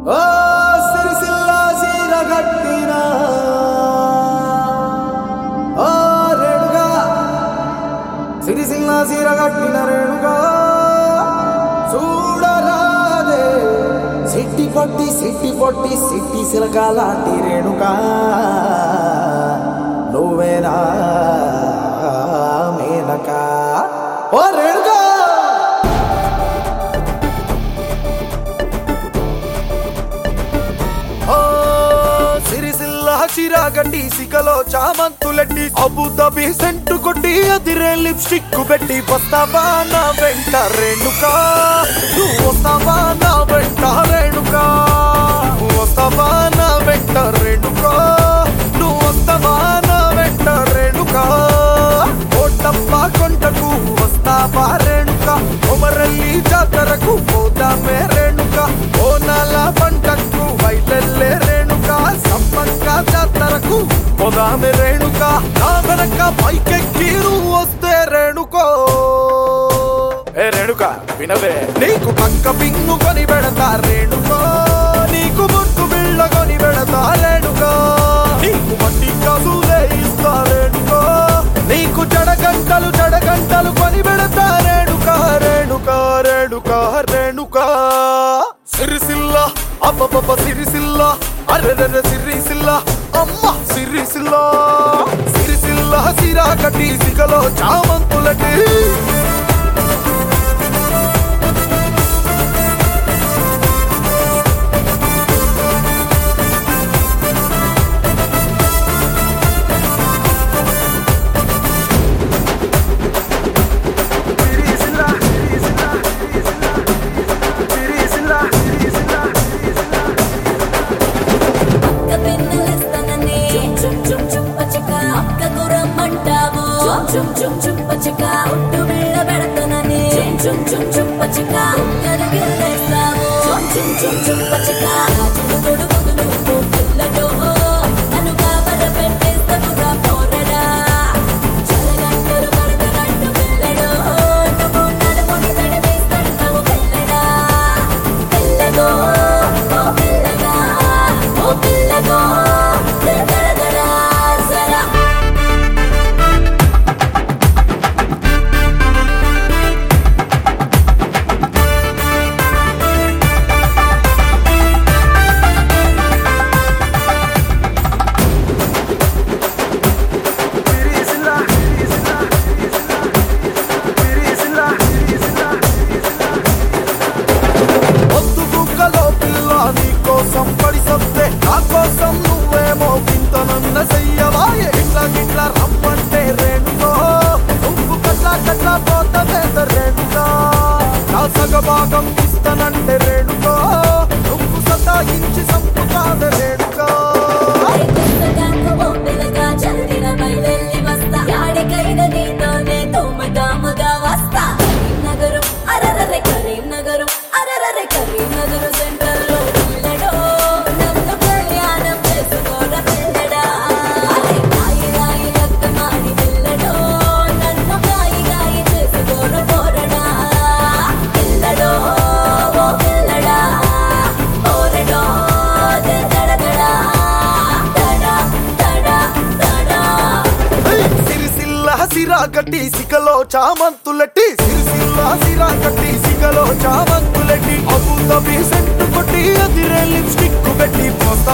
ఓ సిరిసిల్ల సీరగట్టిన ఓ రేణుగా సిరిసిల్ల సీరగట్టిన రేణుగా చూడరాదే సిట్టి పొట్టి సిట్టి సిలకాలాంటి రేణుగా నువ్వేనా మేనకా ఓ రేణుగా చిరాగండి సిగలో చామంతులెట్టి అబుదాబి సెంటు కొట్టి అదిరే లిప్స్టిక్ పెట్టి వస్తావా నా వెంట రేణుకా నువ్వు వస్తావా నా వెంట రేణుకా వస్తావా నా వెంట రేణుకా నువ్వు వస్తావా నా వెంట రేణుకా కోటప్ప కొండకు వస్తావా రేణుకా కొమరల్లి జాతరకు పోదామే రేణుకా ఓనాల పంటకు వైలెల్లే రేణుకా సంపంగా జాతరకు పోదామే రేణుకా నా వెనక పైకెక్కి నువ్వు వస్తే రేణుకో ఏ రేణుకా వినవే నీకు పక్క పింగు కొని పెడతా రేణుకో నీకు ముట్టు బిళ్ళ కొని పెడతా రేణుకో నీకు మట్టి కసులే ఇస్తా రేణుకో నీకు జడగంటలు కొని పెడతా రేణుకా రేణుకా రేణుకా రేణుకా సిరిసిల్ల అబ్బబ్బ సిరిసిల్ల అరెరెరె సిరిసిల్ల అమ్మ సిరిసిల్ల సిరిసిల్ల సిరా కట్టి సిగలో చామంతులటి సగభాగం ఇస్తానంటే రేణుకో నువ్వు సతాయించి సంపుతాను రేణుకో కరీంనగరు సెంటర్ లో నన్ను కళ్యాణం చేసుకోరా పిల్లడా రాయి లక్క మాడి పిల్లడో నన్ను గాయి చేసుకోరా పోరడా పిల్లడో ఓ పిల్లడా పోరడో దడదడా దడా దడా దడా సిరిసిల్ల సిరా కట్టి సిగలో చామంతులెట్టి సిరిసిల్ల సిరా కట్టి సిగలో చామంతులెట్టి అబుదాబి సెంటు కొట్టి అదిరే లిప్స్టిక్ పెట్టి